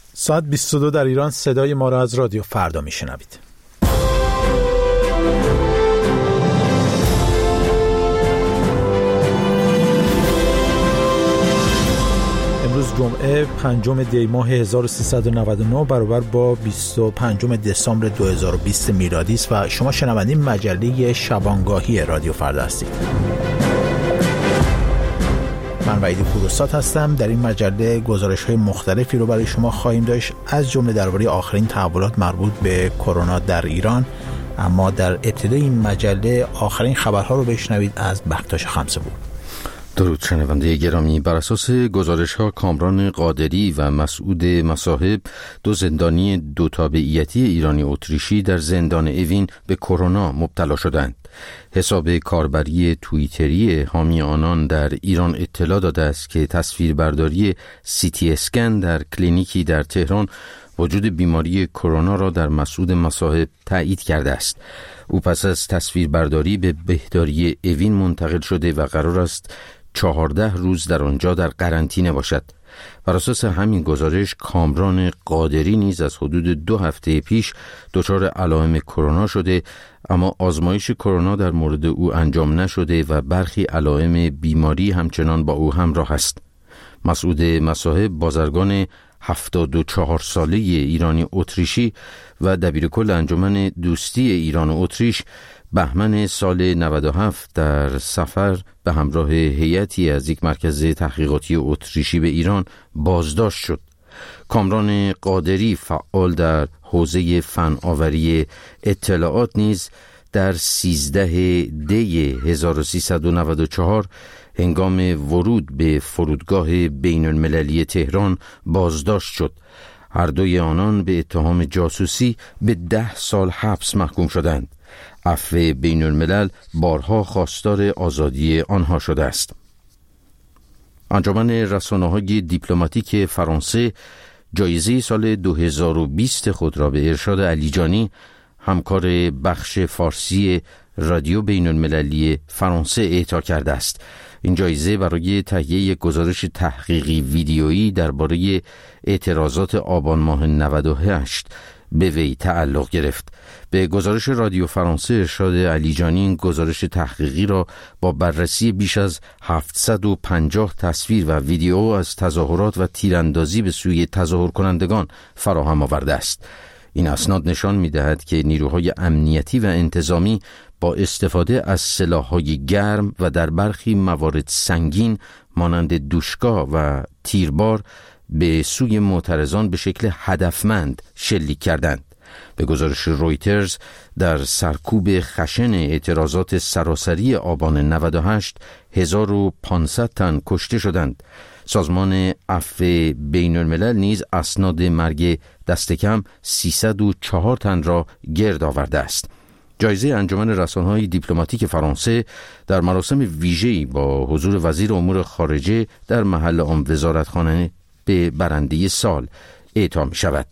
ساعت 22 در ایران صدای ما را از رادیو فردا میشنوید. امروز جمعه 5 دی ماه 1399 برابر با 25 دسامبر 2020 میلادی است و شما شنونده مجله شبانگاهی رادیو فردا هستید. من وحید پوروسات هستم. در این مجله گزارش‌های مختلفی رو برای شما خواهیم داشت، از جمله درباره آخرین تحولات مربوط به کرونا در ایران. اما در ابتدای این مجله آخرین خبرها رو بشنوید از بختاش خمسه‌پور. درود شنونده گرامی، بر اساس گزارش‌ها کامران قادری و مسعود مصاحب، دو زندانی دو تابعیتی ایرانی اتریشی در زندان اوین به کرونا مبتلا شدند. حساب کاربری توییتری حامی آنان در ایران اطلاع داده است که تصویربرداری سیتی اسکن در کلینیکی در تهران وجود بیماری کرونا را در مسعود مصاحب تایید کرده است. او پس از تصویربرداری به بهداری اوین منتقل شده و قرار است 14 روز در آنجا در قرنطینه باشد. بر اساس همین گزارش کامران قادری نیز از حدود 2 هفته پیش دچار علائم کرونا شده، اما آزمایش کرونا در مورد او انجام نشده و برخی علائم بیماری همچنان با او همراه است. مسعود مصاحب بازرگان 74 ساله ایرانی اتریشی و دبیرکل انجمن دوستی ایران و اتریش بهمن سال 97 در سفر به همراه هیئتی از یک مرکز تحقیقاتی اتریشی به ایران بازداشت شد. کامران قادری فعال در حوزه فناوری اطلاعات نیز در 13 دی 1394 هنگام ورود به فرودگاه بین المللی تهران بازداشت شد. هر دوی آنان به اتهام جاسوسی به 10 سال حبس محکوم شدند. عفو بین الملل بارها خواستار آزادی آنها شده است. انجمن رسانه‌های دیپلماتیک فرانسه جایزه سال 2020 خود را به ارشاد علیجانی، همکار بخش فارسی رادیو بین المللی فرانسه، اعطا کرده است. این جایزه برای تهیه گزارش تحقیقی ویدیویی درباره اعتراضات آبان ماه 98 به وی تعلق گرفت. به گزارش رادیو فرانسه ارشاد علیجانی این گزارش تحقیقی را با بررسی بیش از 750 تصویر و ویدیو از تظاهرات و تیراندازی به سوی تظاهر کنندگان فراهم آورده است. این اسناد نشان می‌دهد که نیروهای امنیتی و انتظامی با استفاده از سلاح‌های گرم و در برخی موارد سنگین مانند دوشکا و تیربار به سوی معترضان به شکل هدفمند شلیک کردند. به گزارش رویترز در سرکوب خشن اعتراضات سراسری آبان 98 1500 تن کشته شدند. سازمان عفو بین الملل نیز اسناد مرگ دست کم 304 تن را گرد آورده است. جایزه انجمن رسانه‌های دیپلماتیک فرانسه در مراسم ویژه‌ای با حضور وزیر امور خارجه در محل آن وزارتخانه به برنده سال اعطا می شود.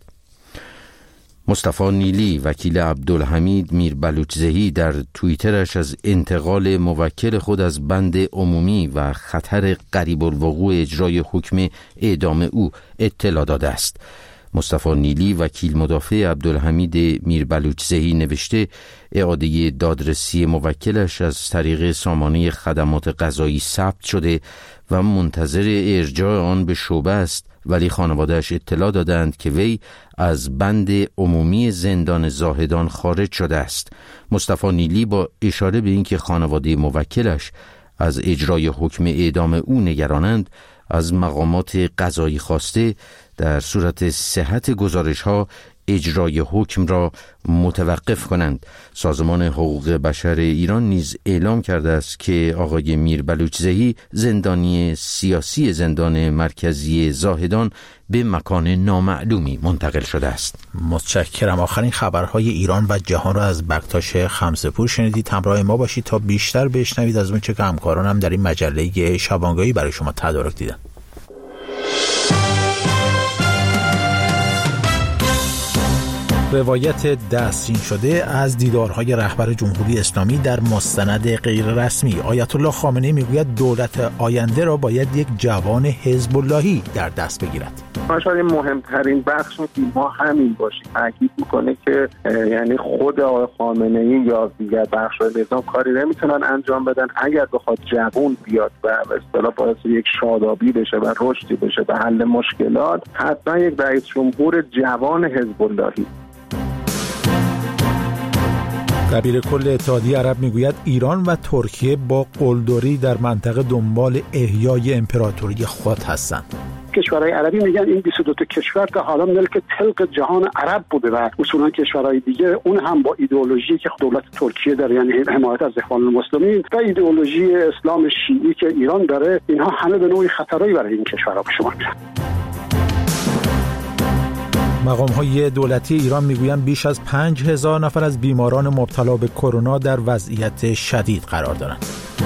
مصطفی نیلی وکیل عبدالحمید میر بلوچزهی در توییترش از انتقال موکل خود از بند عمومی و خطر قریب الوقوع اجرای حکم اعدام او اطلاع داده است. مصطفی نیلی وکیل مدافع عبدالحمید میر بلوچزهی نوشته اعاده دادرسی موکلش از طریق سامانه خدمات قضایی ثبت شده و منتظر ارجاع آن به شعبه است، ولی خانواده‌اش اطلاع دادند که وی از بند عمومی زندان زاهدان خارج شده است. مصطفی نیلی با اشاره به اینکه خانواده موکلش از اجرای حکم اعدام او نگرانند، از مقامات قضایی خواسته در صورت صحت گزارش‌ها اجرای حکم را متوقف کنند. سازمان حقوق بشر ایران نیز اعلام کرده است که آقای میر بلوچزهی زندانی سیاسی زندان مرکزی زاهدان به مکان نامعلومی منتقل شده است. متشکرم. آخرین خبرهای ایران و جهان را از بختاش خمسه‌پور شنیدید. همراه ما باشید تا بیشتر بشنوید از اون چه که همکارانم در این مجله شبانگاهی برای شما تدارک دیدن. روایت دستچین شده از دیدارهای رهبر جمهوری اسلامی در مستند غیر رسمی. آیت الله خامنه‌ای میگوید دولت آینده را باید یک جوان حزب اللهی در دست بگیرد. شاید مهمترین بخش ما همین باشه، تاکید میکنه که یعنی خود آقای خامنه‌ای یا دیگر بخش‌های نظام کاری نمیتونن انجام بدن. اگر بخواد جوان بیاد و به اصطلاح باعث یک شادابی بشه و رشدی بشه به حل مشکلات، حتما یک رئیس جمهور جوان حزب اللهی. دبیر کل اتحادیه عرب میگوید ایران و ترکیه با قلدری در منطقه دنبال احیای امپراتوری خود هستند. کشورهای عربی میگن این 22 تا کشور تا حالا ملک تلق جهان عرب بوده و اصولا کشورهای دیگه اون هم با ایدئولوژی که دولت ترکیه داره، یعنی حمایت از اخوان المسلمین و ایدئولوژی اسلام شیعی که ایران داره، اینها همه به نوعی خطرایی برای این کشورها به شما میاد. مقام‌های دولتی ایران میگویند بیش از 5000 نفر از بیماران مبتلا به کرونا در وضعیت شدید قرار دارند.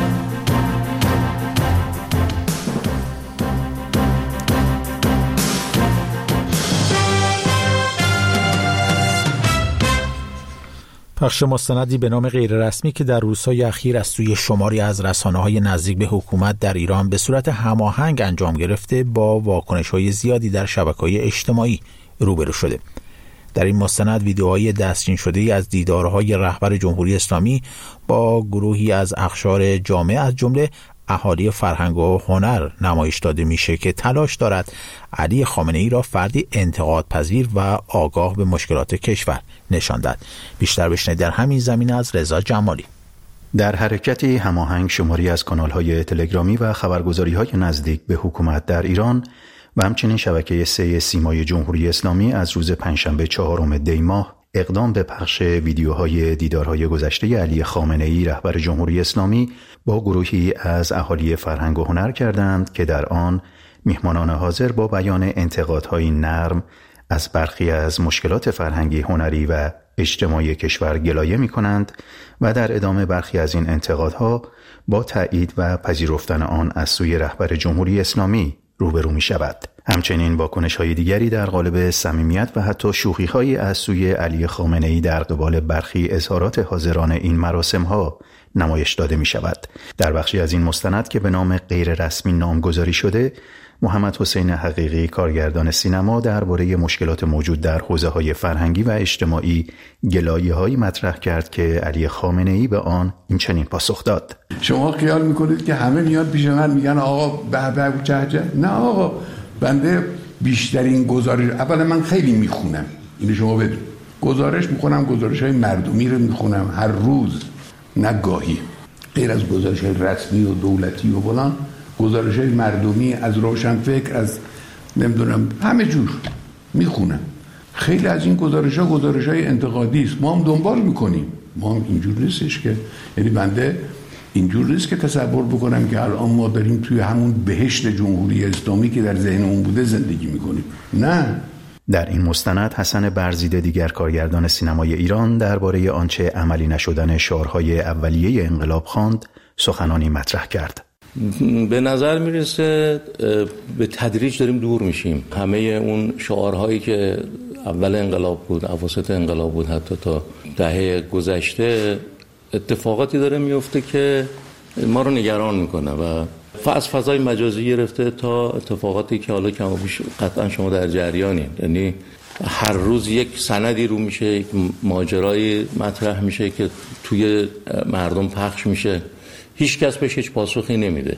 پخش مستندی به نام غیر رسمی که در روزهای اخیر از سوی شماری از رسانه‌های نزدیک به حکومت در ایران به صورت هماهنگ انجام گرفته با واکنش‌های زیادی در شبکه‌های اجتماعی روبرو شده. در این مستند ویدیوهای دستچین شده‌ای از دیدارهای رهبر جمهوری اسلامی با گروهی از اقشار جامعه از جمله اهالی فرهنگ و هنر نمایش داده میشه که تلاش دارد علی خامنه‌ای را فردی انتقادپذیر و آگاه به مشکلات کشور نشان دهد. بیشتر بشنوید در همین زمینه از رضا جمالی. در حرکتی هماهنگ شماری از کانال‌های تلگرامی و خبرگزاری‌های نزدیک به حکومت در ایران و همچنین شبکه 3 سیمای جمهوری اسلامی از روز پنجشنبه 4 دی ماه اقدام به پخش ویدیوهای دیدارهای گذشته علی خامنه‌ای رهبر جمهوری اسلامی با گروهی از اهالی فرهنگ و هنر کردند که در آن میهمانان حاضر با بیان انتقادهای نرم از برخی از مشکلات فرهنگی، هنری و اجتماعی کشور گلایه می‌کنند و در ادامه برخی از این انتقادها با تایید و پذیرفتن آن از سوی رهبر جمهوری اسلامی روبرو می شود. همچنین واکنش‌های دیگری در قالب صمیمیت و حتی شوخی‌هایی از سوی علی خامنه‌ای در قبال برخی اظهارات حاضران این مراسم‌ها نمایش داده می شود. در بخشی از این مستند که به نام غیر رسمی نامگذاری شده، محمد حسین حقیقی کارگردان سینما درباره مشکلات موجود در حوزه‌های فرهنگی و اجتماعی گلایه‌هایی مطرح کرد که علی خامنه‌ای به آن این چنین پاسخ داد: شما خیال میکنید که همه میاد پیش من میگن آقا به چه؟ نه آقا، بنده بیشترین گزارش، اولا من خیلی میخونم، اینو شما بدون، گزارش میخونم، گزارش‌های مردمی رو میخونم هر روز، نه گاهی، غیر از گزارش‌های رسمی و دولتی و فلان، گزارش‌های مردمی از روشنفکر، از نمیدونم همه جور میخونم. خیلی از این گزارش‌ها گزارش‌های انتقادی است، ما هم دنبال میکنیم. ما هم اینجور نیستش که، یعنی بنده اینجور نیست که تصور بکنم که الان ما داریم توی همون بهشت جمهوری اسلامی که در ذهنمون بوده زندگی میکنیم. نه. در این مستند حسن برزیده دیگر کارگردان سینمای ایران درباره آنچه عملی نشدن شعارهای اولیه انقلاب خواند سخنانی مطرح کرد. به نظر میرسه به تدریج داریم دور میشیم. همه اون شعارهایی که اول انقلاب بود، اواسط انقلاب بود، حتی تا دهه گذشته، اتفاقاتی داره میفته که ما رو نگران میکنه و از فضای مجازی گرفته تا اتفاقاتی که حالا کم و بیش قطعا شما در جریانین. یعنی هر روز یک سندی رو میشه، یک ماجرایی مطرح میشه که توی مردم پخش میشه، هیچ کس بهش هیچ پاسخی نمیده.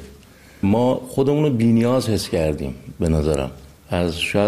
ما خودمون رو بی‌نیاز حس کردیم به نظرم، از شاید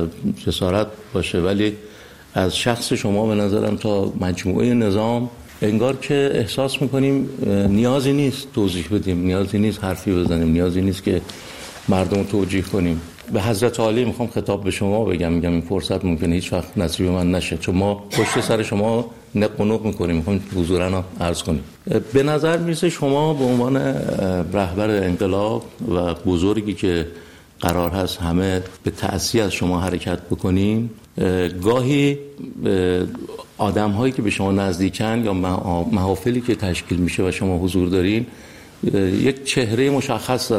جسارت باشه ولی از شخص شما به نظرم تا مجموعه نظام انگار که احساس میکنیم نیازی نیست توضیح بدیم، نیازی نیست حرفی بزنیم، نیازی نیست که مردم رو توجیه کنیم. به حضرت عالی میخوام خطاب به شما میگم این فرصت ممکنه هیچ وقت نصیب من نشه، چون ما پشت سر شما نق و نق میکنیم، میخوام حضورا عرض کنیم. به نظر میرسه شما به عنوان رهبر انقلاب و بزرگی که قرار هست همه به تأسی از شما حرکت بکنیم، گاهی آدم هایی که به شما نزدیکن یا محافلی که تشکیل میشه و شما حضور دارین یک چهره مشخص دارن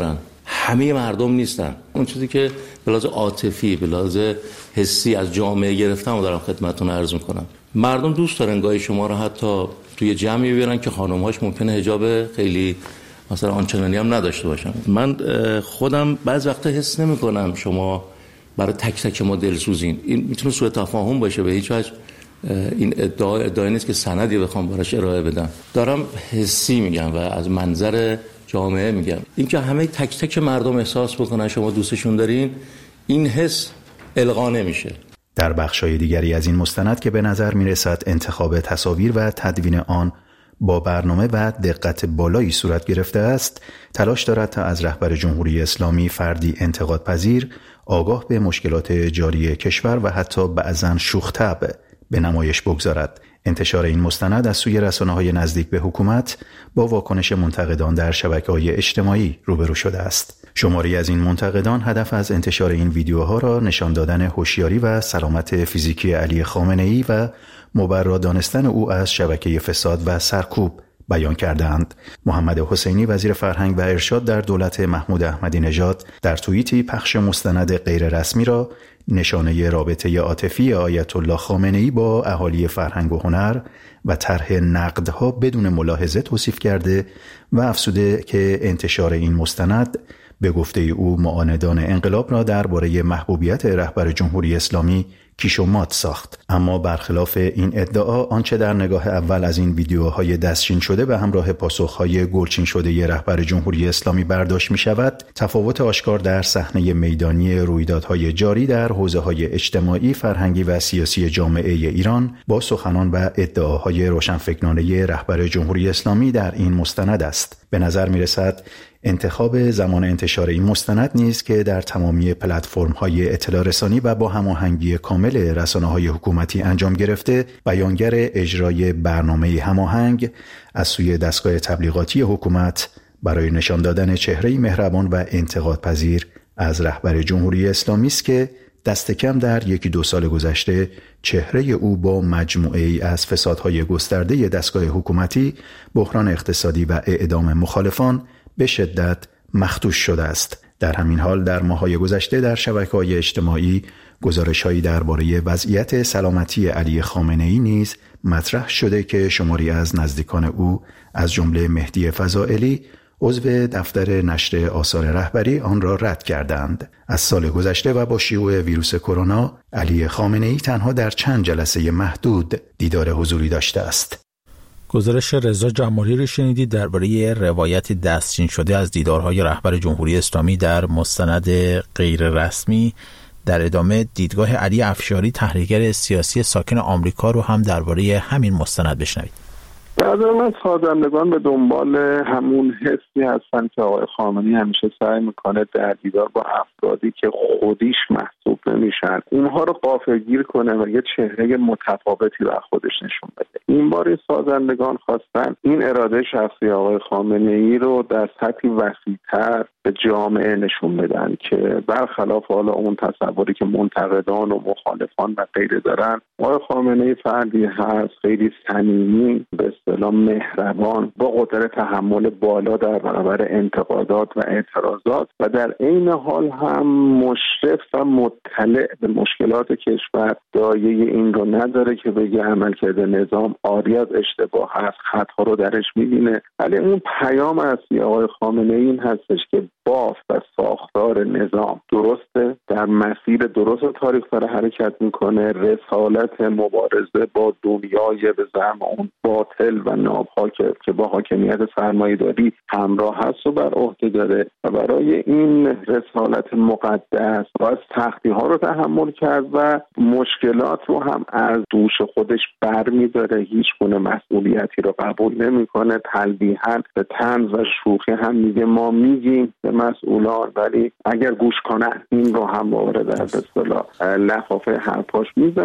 همه مردم نیستن. اون چیزی که به لحاظ عاطفی، به لحاظ حسی از جامعه گرفتم و دارم خدمتتون عرض میکنم. مردم دوست دارن گاهی شما رو حتی توی جمعی ببینن که خانم‌هاش ممکنه حجاب خیلی مثلا آنچنانی هم نداشته باشن. من خودم بعض وقتا حس نمی‌کنم شما برای تک تک ما دلسوزین. این میتونه سوء تفاهم باشه، به هیچ وجه این ادعای نیست که سندی بخوام براش ارائه بدم. دارم حسی میگم و از منظر جامعه میگم. اینکه همه تک تک مردم احساس بکنن شما دوستشون دارین، این حس القا نمیشه. در بخشای دیگری از این مستند که به نظر میرسد انتخاب تصاویر و تدوین آن با برنامه و دقت بالایی صورت گرفته است، تلاش دارد تا از رهبر جمهوری اسلامی فردی انتقادپذیر، آگاه به مشکلات جاری کشور و حتی بعضاً شوخ طبع به نمایش بگذارد. انتشار این مستند از سوی رسانه‌های نزدیک به حکومت با واکنش منتقدان در شبکه‌های اجتماعی روبرو شده است. شماری از این منتقدان هدف از انتشار این ویدیوها را نشان دادن هوشیاری و سلامت فیزیکی علی خامنه‌ای و مبرا دانستن او از شبکه فساد و سرکوب بیان کردند. محمد حسینی وزیر فرهنگ و ارشاد در دولت محمود احمدی نژاد در توییتی پخش مستند غیر رسمی را نشانه رابطه عاطفی آیت الله خامنه‌ای با اهالی فرهنگ و هنر و طرح نقدها بدون ملاحظه توصیف کرده و افزوده که انتشار این مستند به گفته او معاندان انقلاب را درباره محبوبیت رهبر جمهوری اسلامی کیش و مات ساخت. اما برخلاف این ادعا، آنچه در نگاه اول از این ویدیوهای دستچین شده به همراه پاسخهای گلچین شده رهبر جمهوری اسلامی برداشت می شود، تفاوت آشکار در صحنه میدانی رویدادهای جاری در حوزه‌های اجتماعی، فرهنگی و سیاسی جامعه ایران با سخنان و ادعاهای روشنفکرانه رهبر جمهوری اسلامی در این مستند است. به نظر می رسد انتخاب زمان انتشار این مستند نیز که در تمامی پلتفرم‌های اطلاع رسانی و با هماهنگی کامل رسانه‌های حکومتی انجام گرفته، بیانگر اجرای برنامه هماهنگ از سوی دستگاه تبلیغاتی حکومت برای نشان دادن چهره‌ای مهربان و انتقادپذیر از رهبر جمهوری اسلامی است که دست کم در 1-2 سال گذشته چهره او با مجموعه‌ای از فسادهای گسترده دستگاه حکومتی، بحران اقتصادی و اعدام مخالفان به شدت مخدوش شده است. در همین حال در ماه‌های گذشته در شبکه‌های اجتماعی گزارش‌هایی درباره وضعیت سلامتی علی خامنه‌ای نیز مطرح شده که شماری از نزدیکان او از جمله مهدی فضائلی، عضو دفتر نشر آثار رهبری، آن را رد کردند. از سال گذشته و با شیوع ویروس کرونا، علی خامنه‌ای تنها در چند جلسه محدود دیدار حضوری داشته است. گزارش رضا جمالی رو شنیدید درباره روایت دستچین شده از دیدارهای رهبر جمهوری اسلامی در مستند غیر رسمی. در ادامه دیدگاه علی افشاری، تحلیلگر سیاسی ساکن آمریکا، رو هم درباره همین مستند بشنوید. به نظر من سازندگان به دنبال همون حسی هستن که آقای خامنه‌ای همیشه سعی میکنه در دیدار با افرادی که خودیش محسوب نمیشن اونها رو غافلگیر کنه و یه چهره متفاوتی بر خودش نشون بده. این بار این سازندگان خواستن این اراده شخصی آقای خامنه‌ای رو در سطحی وسیع‌تر به جامعه نشون بدن که برخلاف حالا اون تصوری که منتقدان و مخالفان و غیره دارن، آقای خامنه‌ای فردی هست خیلی صمیمی، به اصطلاح مهربان، با قدرت تحمل بالا در برابر انتقادات و اعتراضات و در عین حال هم مشرف و مطلع به مشکلات کشور. دایه این رو نداره که بگه عملکرد نظام عاری از اشتباه هست، خطا رو درش می‌بینه. ولی اون پیام اصلی آقای خامنه‌ای این هستش که بافت و ساختار نظام درسته، در مسیر درست تاریخ داره حرکت میکنه، رسالت مبارزه با دنیای به زعم اون باطل و نابها که با حاکمیت سرمایه‌داری همراه هست و بر عهده داره و برای این رسالت مقدس باید سختی ها رو تحمل کرد و مشکلات رو هم از دوش خودش برمی‌داره، هیچ گونه مسئولیتی رو قبول نمیکنه. تلویحاً به طنز و شوخی هم میگه ما میگیم به مسئولان، ولی اگر گوش کنن این رو هم وارد در به اصطلاح لفافه حرفاش میزنه و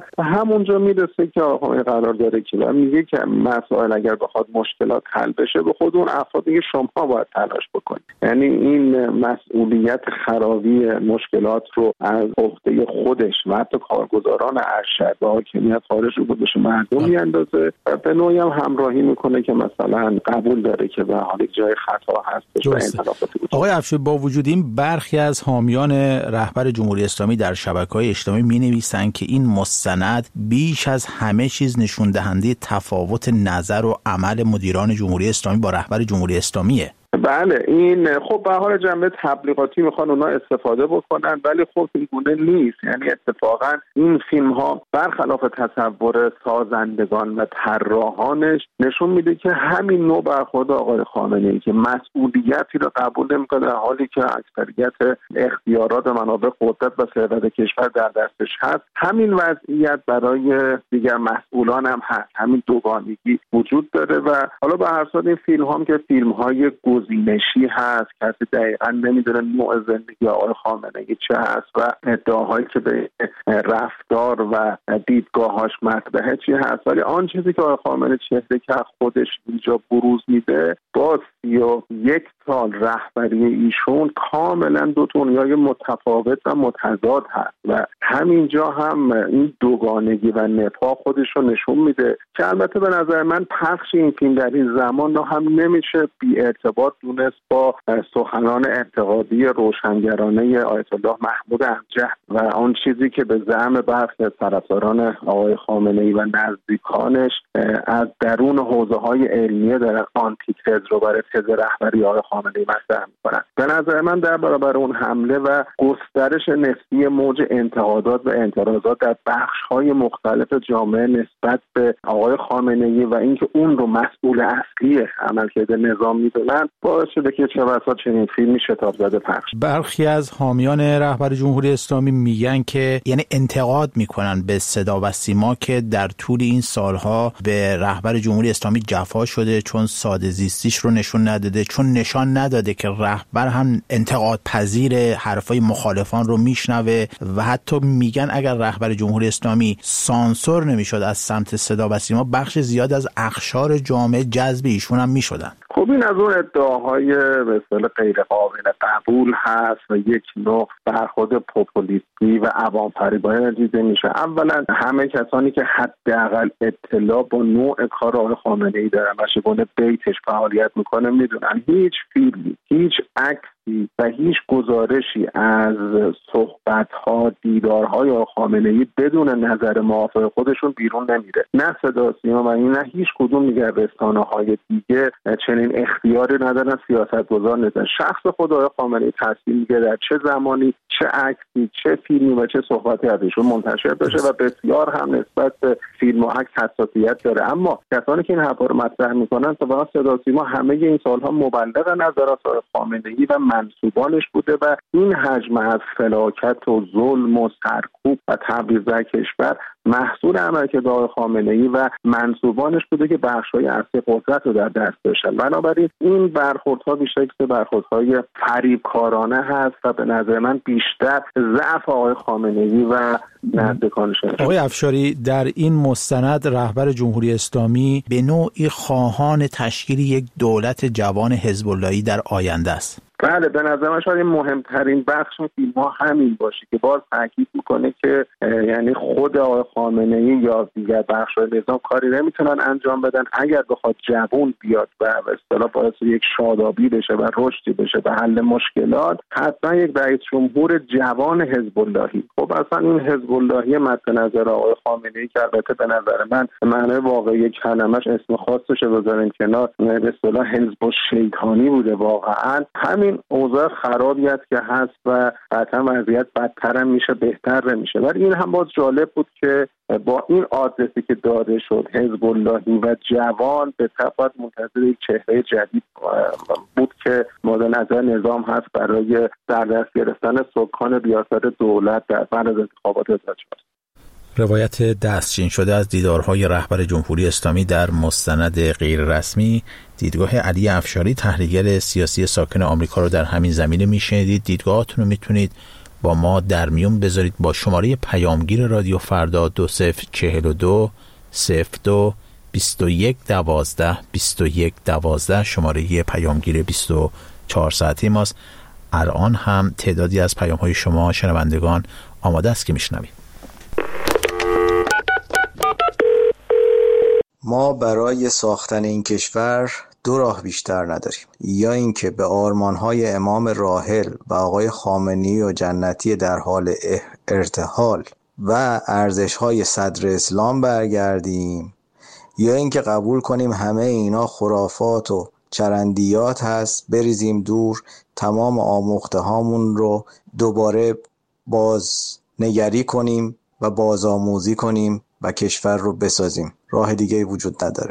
و همونجا میرسه که آقای قرار داره که میگه که مسائل اگر بخواد مشکلات حل بشه به خود اون افراد دیگه شما باید تلاش بکنید. یعنی این مسئولیت خرابی مشکلات رو از عهده خودش و حتی کارگزاران ارشد و حاکمیت خارج رو بودش مردم میاندازه و به نوعی هم همراهی میکنه که مثلا قبول داره که به حال جای خطا هستش و انحرافات وجود. آقای افشاری، با وجود این برخی از حامیان رهبر جمهوری اسلامی در شبکه‌های اجتماعی می‌نویسند که این مستند بیش از همه چیز نشون دهنده تفاوت نظر و عمل مدیران جمهوری اسلامی با رهبر جمهوری اسلامیه. بله، این خب به حال جنبه تبلیغاتی میخوان اونا استفاده بکنن، ولی خب این گونه نیست. یعنی اتفاقا این فیلم ها برخلاف تصور سازندگان و طراحانش نشون میده که همین نوع برخورد آقای خامنه‌ای که مسئولیتی رو قبول نمیکنه در حالی که اکثریت اختیارات و منابع قدرت و ثروت کشور در دستش هست، همین وضعیت برای دیگر مسئولان هم هست. همین دوگانگی وجود داره و حالا به هر صورت این فیلم هم که فیلم های گزینشی هست، کسی دقیقا نمیدونه نوع زندگی آقای خامنه‌ای چه هست و ادعاهایی که به رفتار و دیدگاهاش مطرحه چی هست، ولی آن چیزی که آقای خامنه‌ای چهره که خودش اینجا بروز میده با 31 سال رهبری ایشون کاملا دو دنیای متفاوت و متضاد هست و همینجا هم این دوگانگی و نفاق خودش رو نشون میده که البته به نظر من پخش این فیلم در این زمان رو هم نمیشه بی ارتباط دونست با سخنان انتقادی روشنگرانه آیت الله محمود امجد و آن چیزی که به زعم برخی از طرفداران آقای خامنه‌ای و نزدیکانش از درون حوزه‌های علمیه در آنتی تز رو برای تز رهبری آقای خامنه‌ای مطرح می‌کنن. به نظر من در برابر اون حمله و گسترش نسبی موج انتقادات و اعتراضات در بخش‌های مختلف جامعه نسبت به آقای خامنه‌ای و اینکه اون رو مسئول اصلی عملکرد نظام می‌دونن باعث شده که چه بسا چنین فیلمی شتاب زده پخش. برخی از حامیان رهبر جمهوری اسلامی میگن که یعنی انتقاد میکنن به صدا و سیما که در طول این سالها به رهبر جمهوری اسلامی جفا شده، چون ساده زیستیش رو نشون نداده، چون نشان نداده که رهبر هم انتقاد پذیر حرفای مخالفان رو میشنوه و حتی میگن اگر رهبر جمهوری اسلامی سانسور نمیشد از سمت صدا و سیما بخش زیاد از اقشار جامعه جذب ایشون هم میشدن. خب این از اون ادعاهای به اصطلاح غیر قابل قبول هست و یک نوع برخورد پوپولیستی و عوام فریبانه دیده میشه. اولا همه کسانی که حداقل اطلاع با نوع کار آقای خامنه‌ای دارن و چگونه بیتش فعالیت میکنه میدونن هیچ فیلمی، هیچ عکسی و هیچ گزارشی از صحبت‌ها، دیدارهای آقای خامنه‌ای بدون نظر موافق خودشون بیرون نمیره. نه صدا سیما و نه هیچ کدوم دیگر رسانه‌های دیگه چنین اختیاری ندارن، سیاستگزار ندارن. شخص خود آقای خامنه‌ای تصمیم میگیره در چه زمانی، چه عکسی، چه فیلمی و چه صحبتی ازشون منتشر بشه و بسیار هم نسبت به فیلم و عکس حساسیت داره. اما کسانی که این حرفا رو مطرح میکنن تا صدا سیما همه این سالها مبلغ نظرات آقای خامنه‌ای و منسوبانش بوده و این حجم از فلاکت و ظلم و سرکوب و تبعیض در کشور محصول عملکرد آقای خامنه‌ای و منسوبانش بوده که بخش‌های اصلی قدرت رو در دست داشتن. بنابراین این برخوردها بیشتر برخوردهای فریبکارانه هست و به نظر من بیشتر ضعف آقای خامنه‌ای و نزدیکانش. آقای افشاری، در این مستند رهبر جمهوری اسلامی به نوعی خواهان تشکیل یک دولت جوان حزب اللهی در آینده است. بله، به نظر من شاید مهمترین بخش فیلم ها همین باشه که باز تاکید میکنه که یعنی خود آقای خامنه‌ای یا دیگر بخش‌های نظام کاری نمیتونن انجام بدن اگر بخواد جوون بیاد و به اصطلاح باعث یک شادابی بشه و رشدی بشه به حل مشکلات، حتما یک رئیس جمهور جوان حزب اللهی. خب اصلا این حزب اللهی مد نظر آقای خامنه‌ای که البته به نظر من معنای واقعی کلمش اسم خاصش رو بذاریم کنار، به اصطلاح حزب الشیطانی بوده. واقعا همین اوضاع خرابی است که هست و قطعا وضعیت بدتر میشه، بهتر نمیشه. ولی این هم باز جالب بود که با این آدرسی که داده شد حزب اللهی و جوان به تبعیت منتظر یک چهره جدید بود که مورد نظر نظام هست برای در دست گرفتن سکان ریاست دولت در بعد از انتخابات وزارت شد. روایت دستچین شده از دیدارهای رهبر جمهوری اسلامی در مستند غیر رسمی، دیدگاه علی افشاری، تحلیلگر سیاسی ساکن آمریکا رو در همین زمینه میشنیدید. دیدگاهاتون رو میتونید با ما در میون بذارید با شماره پیامگیر رادیو فردا 2042 02 21 12 21 12 شماره پیامگیر 24 ساعته ماست. الان هم تعدادی از پیام‌های شما شنوندگان آماده است که میشنوید. ما برای ساختن این کشور دو راه بیشتر نداریم، یا اینکه به آرمان‌های امام راحل و آقای خامنه‌ای و جنتی در حال ارتحال و ارزش‌های صدر اسلام برگردیم، یا اینکه قبول کنیم همه اینا خرافات و چرندیات هست، بریزیم دور، تمام آموخته هامون رو دوباره بازنگری کنیم و بازآموزی کنیم و کشور رو بسازیم. راه دیگه وجود نداره.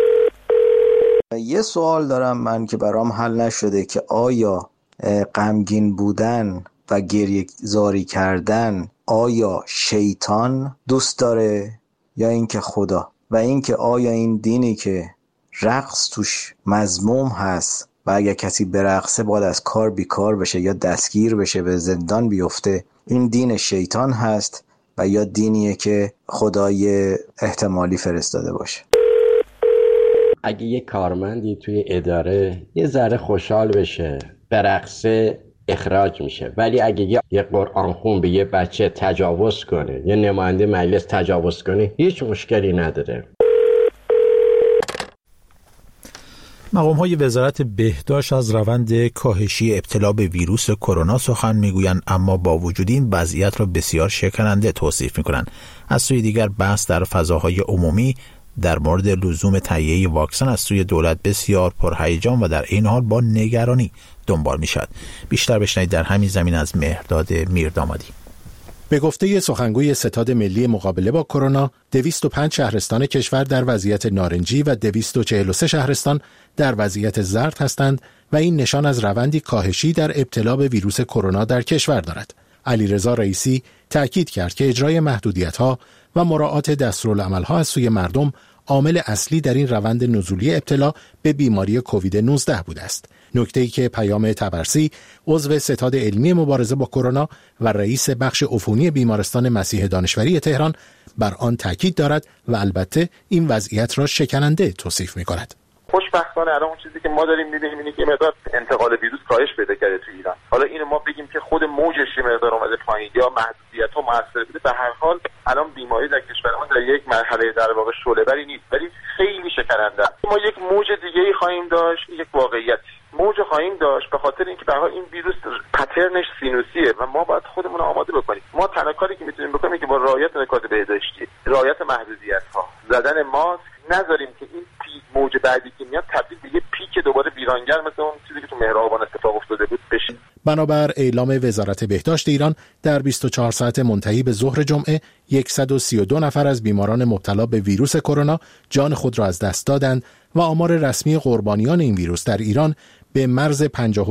یه سوال دارم من که برام حل نشده که آیا غمگین بودن و گریه زاری کردن آیا شیطان دوست داره یا اینکه خدا؟ و اینکه آیا این دینی که رقص توش مذموم هست و اگر کسی برقصه باید از کار بیکار بشه یا دستگیر بشه به زندان بیفته، این دین شیطان هست و یا دینیه که خدای احتمالی فرستاده باشه؟ اگه یه کارمندی توی اداره یه ذره خوشحال بشه برقصه اخراج میشه، ولی اگه یه قرآن خون به یه بچه تجاوز کنه، یه نماینده مجلس تجاوز کنه، هیچ مشکلی نداره. مقام‌های وزارت بهداشت از روند کاهشی ابتلا به ویروس کرونا سخن میگویند، اما با وجود این وضعیت را بسیار شکننده توصیف میکنند. از سوی دیگر بحث در فضاهای عمومی در مورد لزوم تهیه واکسن از سوی دولت بسیار پرهیجان و در این حال با نگرانی دنبال میشد. بیشتر بشنوید در همین زمین از مهرداد میردامادی. به گفته سخنگوی ستاد ملی مقابله با کرونا، 205 شهرستان کشور در وضعیت نارنجی و 243 شهرستان در وضعیت زرد هستند و این نشان از روندی کاهشی در ابتلا به ویروس کرونا در کشور دارد. علیرضا رئیسی تأکید کرد که اجرای محدودیت‌ها و مراعات دستورالعمل‌ها از سوی مردم عامل اصلی در این روند نزولی ابتلا به بیماری کووید 19 بوده است. نکته‌ای که پیام طبرسی، عضو ستاد علمی مبارزه با کرونا و رئیس بخش عفونی بیمارستان مسیح دانشوری تهران بر آن تاکید دارد و البته این وضعیت را شکننده توصیف می‌کند. خوشبختانه الان اون چیزی که ما داریم می‌بینیم اینه که مقدار انتقال ویروس کاهش پیدا کرده تو ایران. حالا اینو ما بگیم که خود موجش مقدار اومده پایین یا محدودیت‌ها موثر بوده، به هر حال الان بیماری در کشور ما در یک مرحله در واقع شعله‌وری نیست، ولی خیلی شکننده. ما یک موج دیگه‌ای خواهیم داشت، یک واقعیت موج خواهیم داشت، به خاطر اینکه به هر حال این ویروس پترنش سینوسیه و ما باید خودمون رو آماده بکنیم. ما تنها کاری که میتونیم بکنیم که با رعایت نکات بهداشتی، رعایت محدودیت‌ها، زدن ماسک، نذاریم که این موج بعدی که میاد تبدیل به یه پیک دوباره ویرانگر مثل اون چیزی که تو مهرآبان اتفاق افتاده بود بشه. بنابر اعلام وزارت بهداشت ایران، در 24 ساعت منتهی به ظهر جمعه 132 نفر از بیماران مبتلا به ویروس کرونا جان خود را از دست دادند و آمار رسمی قربانیان این ویروس در ایران به مرز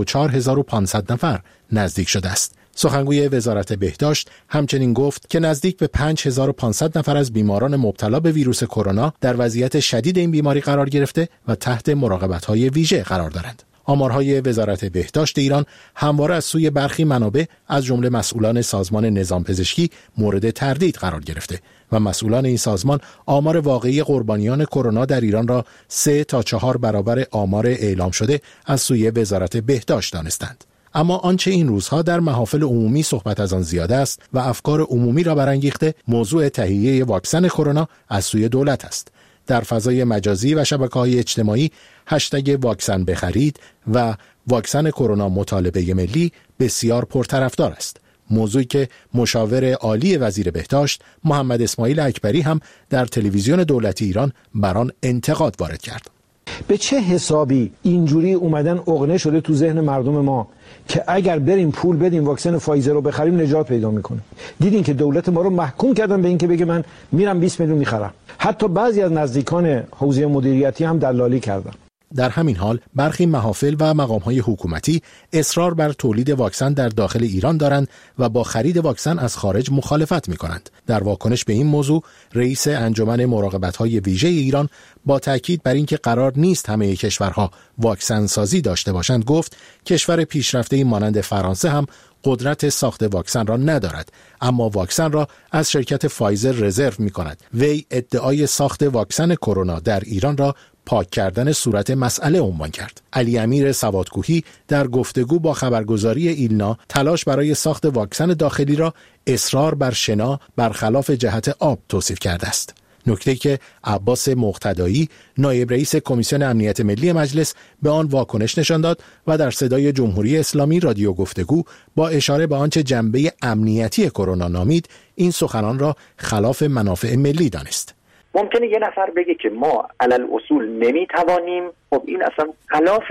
54500 نفر نزدیک شده است. سخنگوی وزارت بهداشت همچنین گفت که نزدیک به 5500 نفر از بیماران مبتلا به ویروس کرونا در وضعیت شدید این بیماری قرار گرفته و تحت مراقبت‌های ویژه قرار دارند. آمارهای وزارت بهداشت ایران همواره از سوی برخی منابع از جمله مسئولان سازمان نظام پزشکی مورد تردید قرار گرفته و مسئولان این سازمان آمار واقعی قربانیان کرونا در ایران را 3 تا 4 برابر آمار اعلام شده از سوی وزارت بهداشت دانستند. اما آنچه این روزها در محافل عمومی صحبت از آن زیاده است و افکار عمومی را برانگیخته، موضوع تهیه واکسن کرونا از سوی دولت است. در فضای مجازی و شبکه‌های اجتماعی هشتگ واکسن بخرید و واکسن کرونا مطالبه ملی بسیار پرطرفدار است. موضوعی که مشاور عالی وزیر بهداشت محمد اسماعیل اکبری هم در تلویزیون دولتی ایران بر آن انتقاد وارد کرد. به چه حسابی اینجوری اومدن عقده شده تو ذهن مردم ما که اگر بریم پول بدیم واکسن فایزر رو بخریم نجات پیدا میکنه؟ دیدین که دولت ما رو محکوم کردن به این که بگه من میرم 20 میلیون میخرم. حتی بعضی از نزدیکان حوزه مدیریتی هم دلالی کردن. در همین حال برخی محافل و مقام‌های حکومتی اصرار بر تولید واکسن در داخل ایران دارند و با خرید واکسن از خارج مخالفت می‌کنند. در واکنش به این موضوع، رئیس انجمن مراقبت‌های ویژه ایران با تاکید بر اینکه قرار نیست همه کشورها واکسن سازی داشته باشند گفت کشور پیشرفته‌ای مانند فرانسه هم قدرت ساخت واکسن را ندارد، اما واکسن را از شرکت فایزر رزرو می‌کند. وی ادعای ساخت واکسن کرونا در ایران را پاک کردن صورت مسئله عنوان کرد. علی امیر سوادکوهی در گفتگو با خبرگزاری ایلنا تلاش برای ساخت واکسن داخلی را اصرار بر شنا برخلاف جهت آب توصیف کرده است. نکته که عباس مقتدایی نایب رئیس کمیسیون امنیت ملی مجلس به آن واکنش نشان داد و در صدای جمهوری اسلامی رادیو گفتگو با اشاره به آنچه جنبه امنیتی کرونا نامید این سخنان را خلاف منافع ملی دانست. ممکنه یه نفر بگه که ما علل اصول نمیتوانیم، خب این اصلا خلاف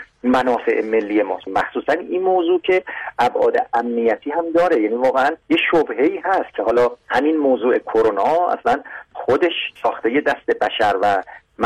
منافع ملی ماست، مخصوصا این موضوع که ابعاد امنیتی هم داره. یعنی واقعا یه شبهه‌ای هست که حالا همین موضوع کرونا اصلا خودش ساخته دست بشر و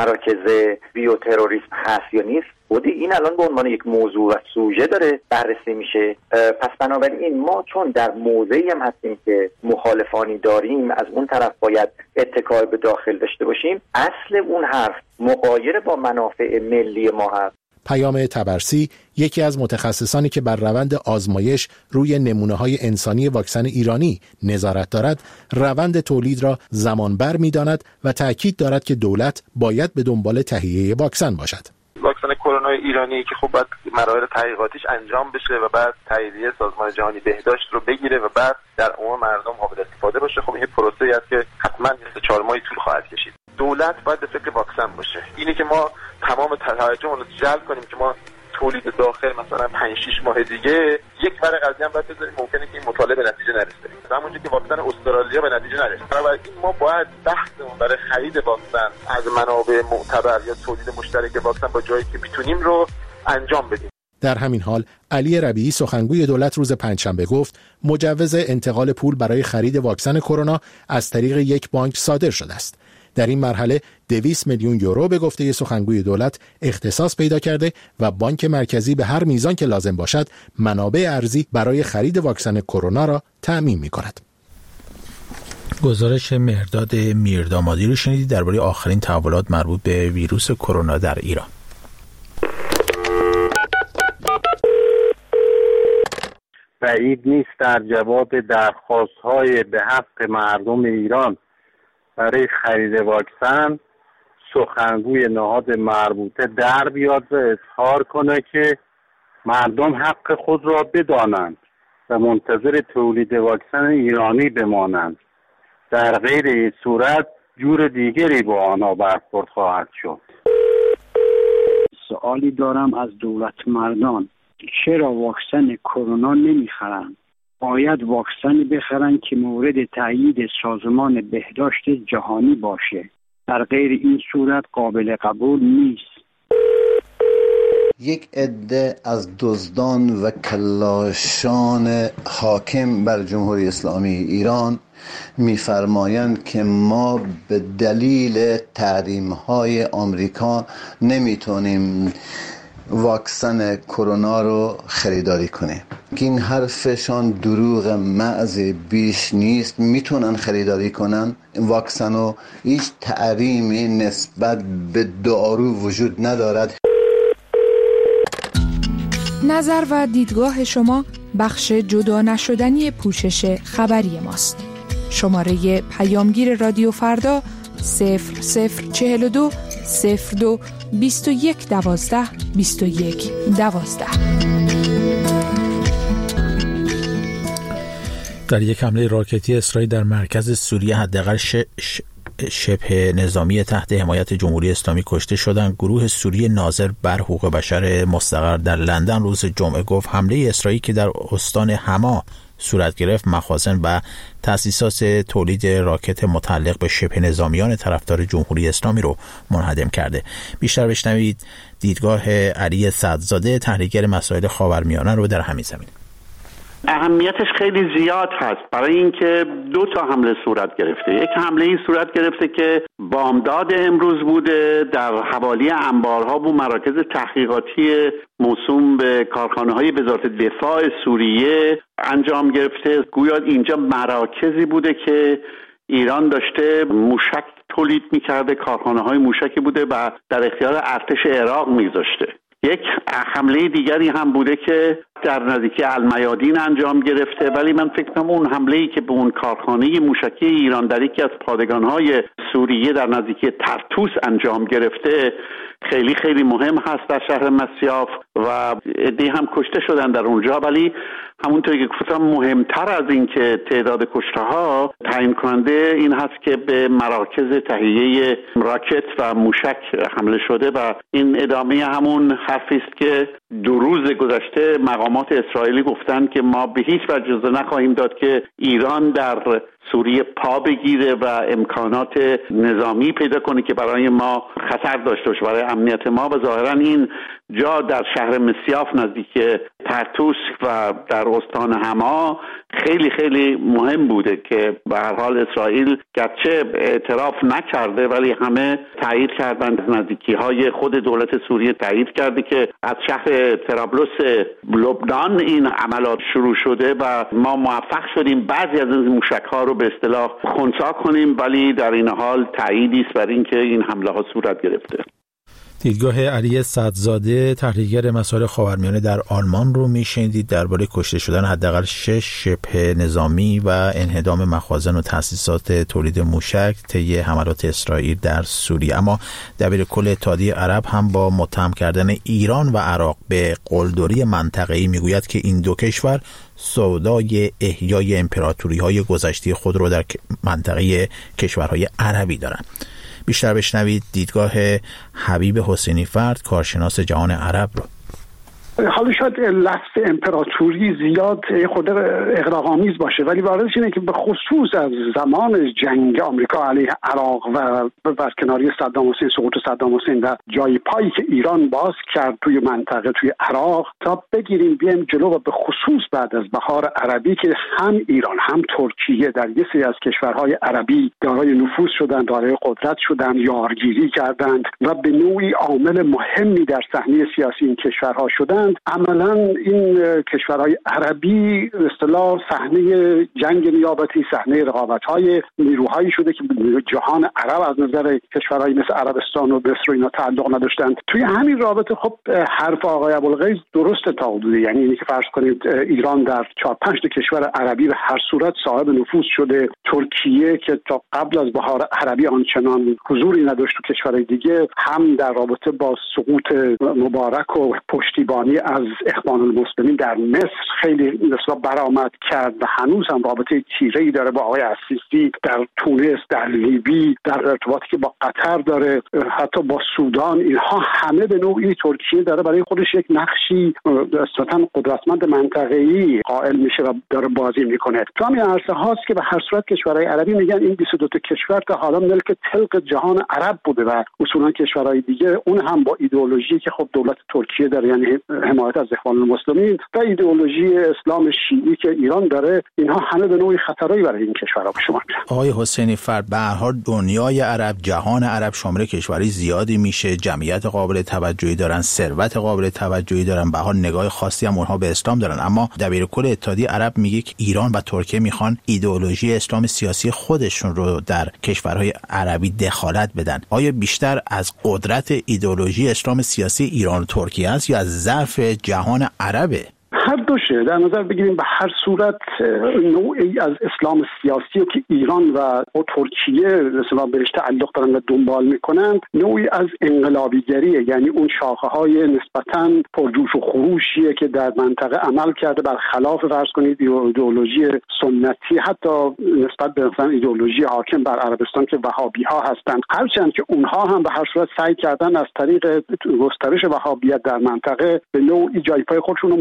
مراکز بیوتروریسم هست یا نیست، خودی این الان به عنوان یک موضوع و سوژه داره بررسی میشه. پس بنابراین ما چون در موضعی هم هستیم که مخالفانی داریم، از اون طرف باید اتکای به داخل داشته باشیم. اصل اون حرف مغایر با منافع ملی ما هست. پیام طبرسی، یکی از متخصصانی که بر روند آزمایش روی نمونه‌های انسانی واکسن ایرانی نظارت دارد، روند تولید را زمانبر می‌داند و تأکید دارد که دولت باید به دنبال تهیه واکسن باشد. واکسن کرونا ایرانی که خب باید مراحل تحقیقاتیش انجام بشه و بعد تاییدیه سازمان جهانی بهداشت رو بگیره و بعد در عموم مردم قابل استفاده باشه. خب این پروسه‌ای است که حتما 4 ماهی طول خواهد کشید. دولت باید به فکر واکسن باشه. اینی که ما تمام توجهمون رو جلب کنیم که ما تولید داخل مثلا 5-6 ماه دیگه یک ور قضیه هم باید بذاریم ممکنه که این مطالعه به نتیجه نرسه. همونجوری که واکسن استرالیا به نتیجه نرسید. بنابراین ما باید بحثمون برای خرید واکسن از منابع معتبر یا تولید مشترک واکسن با جایی که میتونیم رو انجام بدیم. در همین حال علی ربیعی سخنگوی دولت روز پنجشنبه گفت مجوز انتقال پول برای خرید واکسن کرونا از طریق یک بانک صادر شده است. در این مرحله 200 میلیون یورو به گفته سخنگوی دولت اختصاص پیدا کرده و بانک مرکزی به هر میزان که لازم باشد منابع ارزی برای خرید واکسن کرونا را تأمین می‌کند. گزارش مهرداد میردامادی رو شنیدید درباره آخرین تحولات مربوط به ویروس کرونا در ایران. بعید نیست در جواب درخواست‌های به حق مردم ایران برای خرید واکسن سخنگوی نهاد مربوطه در بیاد و اظهار کنه که مردم حق خود را بدانند و منتظر تولید واکسن ایرانی بمانند. در غیر این صورت جور دیگری با آنها برخورد خواهد شد. سوالی دارم از دولت مردان، چرا واکسن کرونا نمیخرند؟ باید واکسن بخرن که مورد تایید سازمان بهداشت جهانی باشه. در غیر این صورت قابل قبول نیست. یک عده از دزدان و کلاشان حاکم بر جمهوری اسلامی ایران می‌فرمایند که ما به دلیل تحریم‌های آمریکا نمیتونیم واکسن کرونا رو خریداری کنیم. این حرفشان دروغ محض بیش نیست. میتونن خریداری کنن واکسن رو. هیچ تحریمی نسبت به دارو وجود ندارد. نظر و دیدگاه شما بخش جدا نشدنی پوشش خبری ماست. شماره پیامگیر رادیو فردا 0042 02 21 12 21 12. در یک حمله راکتی اسرائیل در مرکز سوریه حداقل شبه نظامی تحت حمایت جمهوری اسلامی کشته شدند. گروه سوریه ناظر بر حقوق بشر مستقر در لندن روز جمعه گفت حمله اسرائیل که در استان حما صورت گرفت مخازن و تأسیسات تولید راکت متعلق به شبه نظامیان طرفدار جمهوری اسلامی رو منهدم کرده. بیشتر بشنوید دیدگاه علی صدزاده تحلیلگر مسائل خاورمیانه رو در همین زمینه. اهمیتش خیلی زیاد هست، برای اینکه 2 حمله صورت گرفته. یک حمله صورت گرفته که بامداد امروز بوده، در حوالی انبارها و مراکز تحقیقاتی موسوم به کارخانه‌های وزارت دفاع سوریه انجام گرفته. گویا اینجا مراکزی بوده که ایران داشته موشک تولید می‌کرده، کارخانه‌های موشکی بوده و در اختیار ارتش عراق می‌گذاشته. یک حمله دیگری هم بوده که در نزدیکی المیادین انجام گرفته، ولی من فکر کنم اون حمله‌ای که به اون کارخانه موشکی ایران در یکی از پادگان‌های سوریه در نزدیکی طرطوس انجام گرفته خیلی خیلی مهم هست در شهر مسیاف و عده‌ای هم کشته شدن در اونجا. ولی همونطوری که گفتم مهمتر از این که تعداد کشته‌ها تعیین کننده این هست که به مراکز تهیه راکت و موشک حمله شده و این ادامه همون حرفی است که 2 روز گذشته مقامات اسرائیلی گفتن که ما به هیچ وجه اجازه نخواهیم داد که ایران در سوریه پا بگیره و امکانات نظامی پیدا کنه که برای ما خطر داشته باشه، برای امنیت ما. و ظاهرا این جا در شهر مسیاف نزدیک طرطوس و در استان حما خیلی خیلی مهم بوده که به هر حال اسرائیل گرچه اعتراف نکرده ولی همه تایید کردند. نزدیکی‌های خود دولت سوریه تایید کرده که از شهر طرابلس لبنان این عملات شروع شده و ما موفق شدیم بعضی از این موشک‌ها رو به اصطلاح خنثی کنیم، ولی در این حال تاییدی است بر اینکه این حمله‌ها صورت گرفته. دیدگاه علی صدزاده تحلیلگر مسائل خاورمیانه در آلمان رو میشنیدید درباره کشته شدن حداقل 6 شبه نظامی و انهدام مخازن و تأسیسات تولید موشک طی حملات اسرائیل در سوریه. اما دبیرکل اتحادیه عرب هم با متهم کردن ایران و عراق به قلدری منطقه‌ای میگوید که این 2 کشور سودای احیای امپراتوری‌های گذشته خود رو در منطقه کشورهای عربی دارند. بیشتر بشنوید دیدگاه حبیب حسینی فرد کارشناس جهان عرب رو. حالا شاید لفظ امپراتوری زیاد خود اغراق‌آمیز باشه، ولی واردش اینه که به خصوص از زمان جنگ آمریکا علیه عراق و برکناری صدام حسین، سقوط صدام حسین و جای پایی که ایران باز کرد توی منطقه توی عراق تا بگیریم بیایم جلو و به خصوص بعد از بهار عربی که هم ایران هم ترکیه در یه سری از کشورهای عربی دارای نفوذ شدند، دارای قدرت شدند، یارگیری کردند و به نوعی عامل مهمی در صحنه سیاسی این کشورها شدند. عملا این کشورهای عربی به اصطلاح صحنه جنگ نیابتی، صحنه رقابت‌های نیروهایی شده که جهان عرب از نظر کشورهای مثل عربستان و مصر و اینا تعلق نداشتند. توی همین رابطه خب حرف آقای ابوالغیث درسته تا حدودی، یعنی اینکه فرض کنید ایران در 4-5 کشور عربی به هر صورت صاحب نفوذ شده. ترکیه که تا قبل از بهار عربی آنچنان حضوری نداشت تو کشورهای دیگه، هم در رابطه با سقوط مبارک و پشتیبانی از اخوان المسلمین در مصر خیلی مثلا برآمد کرد و هنوز هم رابطه تیره‌ای داره با آقای السیسی در تونس، در لیبی، در ارتباطی که با قطر داره، حتی با سودان. اینها همه به نوعی ترکیه داره برای خودش یک نقشی اصلا قدرتمند منطقه‌ای قائل میشه و داره بازی میکنه. تو همین عرصه هاست که به هر صورت کشورهای عربی میگن این 22 کشور تا حالا ملک تلق جهان عرب بوده و اصولا کشورهای دیگه اون هم با ایدئولوژی که خب دولت ترکیه داره، یعنی حمایت از اخوان المسلمین و ایدئولوژی اسلام شیعی که ایران داره، اینها همه به نوعی خطرایی برای این کشورها به شما میاد. آقای حسینی فرد، به هر حال دنیای عرب، جهان عرب شامل کشورهای زیادی میشه، جمعیت قابل توجهی دارن، ثروت قابل توجهی دارن، به هر حال نگاه خاصی هم اونها به اسلام دارن. اما دبیرکل اتحادیه عرب میگه که ایران و ترکیه میخوان ایدئولوژی اسلام سیاسی خودشون رو در کشورهای عربی دخالت بدن. آیا بیشتر از قدرت ایدئولوژی اسلام سیاسی ایران و ترکیه است یا از ضعف جهان عربه؟ هر دوشه در نظر بگیریم. به هر صورت نوعی از اسلام سیاسی که ایران و ترکیه مثلا بهش تعلق دارن و دنبال میکنن نوعی از انقلابیگریه، یعنی اون شاخه های نسبتاً پرجوش و خروشیه که در منطقه عمل کرده بر خلاف فرض کنید ایدئولوژی سنتی، حتی نسبت به مثلا ایدئولوژی حاکم بر عربستان که وهابی ها هستند، هرچند که اونها هم به هر صورت سعی کردن از طریق گسترش وهابیت در منطقه به نوعی جای پای خودشون رو محکم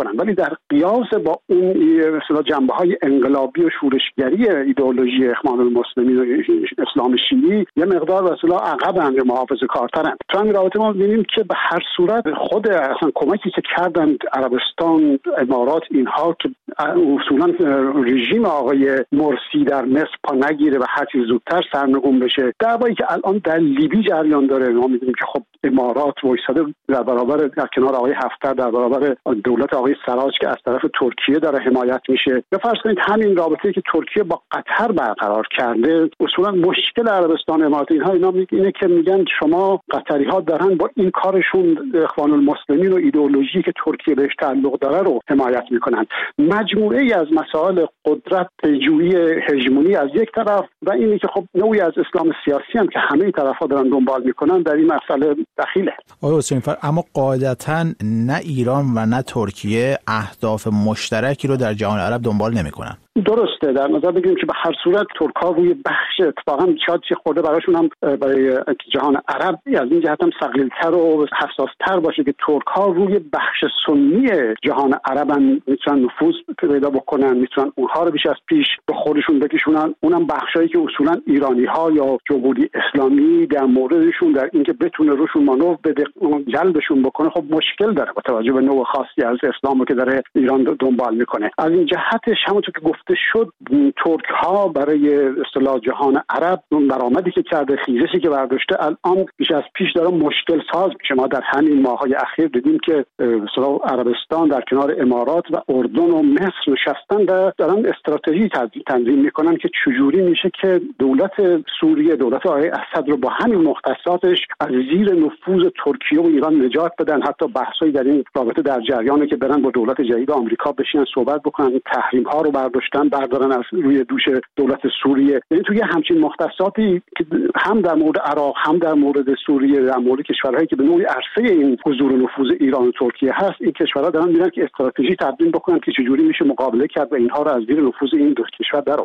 میکنن، ولی در قیاس با اون مثلا جنبه‌های انقلابی و شورشگری ایدئولوژی اخوان المسلمین و اسلام شیعی یه مقدار مثلا عقبن یا محافظه‌کارترن. تو همین رابطه ما می‌بینیم که به هر صورت خود اصلا کمکی که کردن عربستان، امارات، اینها که اصولا رژیم آقای مرسی در مصر پا نگیره و هر چیز زودتر سرنگون بشه. دعوایی که الان در لیبی جریان داره، ما می‌دونیم که خب امارات وایساده در برابر در کنار آقای هفتر، در برابر دولت آقای سراج که از طرف ترکیه داره حمایت میشه. به فرض کنید همین رابطه‌ای که ترکیه با قطر برقرار کرده، اصولا مشکل عربستان، امارات، اینا اینه که میگن شما قطری‌ها دارن با این کارشون اخوان المسلمین و ایدئولوژی که ترکیه بهش تعلق داره رو حمایت میکنن. مجموعه ای از مسائل قدرت، پیجویی هژمونی از یک طرف و اینی که خب نوعی از اسلام سیاسی هم که همه طرف‌ها دارن دنبال میکنن در این مسئله دخیله. آقای حسینی‌فر، اما قاعدتاً نه ایران و نه ترکیه اهداف مشترکی رو در جهان عرب دنبال نمیکنن. درسته، در نظر بگیریم که به هر صورت ترک‌ها روی بخش اتفاقا شاید چه خورده براشون هم برای جهان عرب از این جهت هم ثقیل‌تر و حساس‌تر باشه که ترک‌ها روی بخش سنی جهان عرب هم میتونن نفوذ پیدا بکنن، میتونن اونها رو بیش از پیش به خودشون بکشونن. اونم بخشایی که اصولا ایرانی‌ها یا جمهوری اسلامی در موردشون در اینکه بتونه روشون مانور بده، جلبشون بکنه، خب مشکل داره با توجه به نوع خاصی از اسلامو که داره ایران دنبال میکنه. از این جهتش همونطور که گفته شد، ترک‌ها برای اصطلاح جهان عرب برآمدی که کرده، خیزشی که برداشته، الان بیش از پیش داره مشکل ساز میشه. ما در همین ماه‌های اخیر دیدیم که اصطلاح عربستان در کنار امارات و اردن و مصر نشستن و دارن استراتژی تنظیم میکنن که چجوری میشه که دولت سوریه، دولت آقای اسد رو با همین مختصاتش از زیر نفوذ ترکیه و ایران نجات بدن. حتی بحثایی در این رابطه در جریانه که برن با دولت جدید آمریکا بشینن صحبت بکنن، تحریم‌ها رو بردارن از روی دوش دولت سوریه. یعنی توی همچین مختصاتی که هم در مورد عراق، هم در مورد سوریه، در مورد کشورهایی که به نوعی عرصه این حضور و نفوذ ایران و ترکیه هست، این کشورها دارن میرن که استراتژی تدوین بکنن که چجوری میشه مقابله کرد و اینها رو از زیر نفوذ این دو کشور درآورد.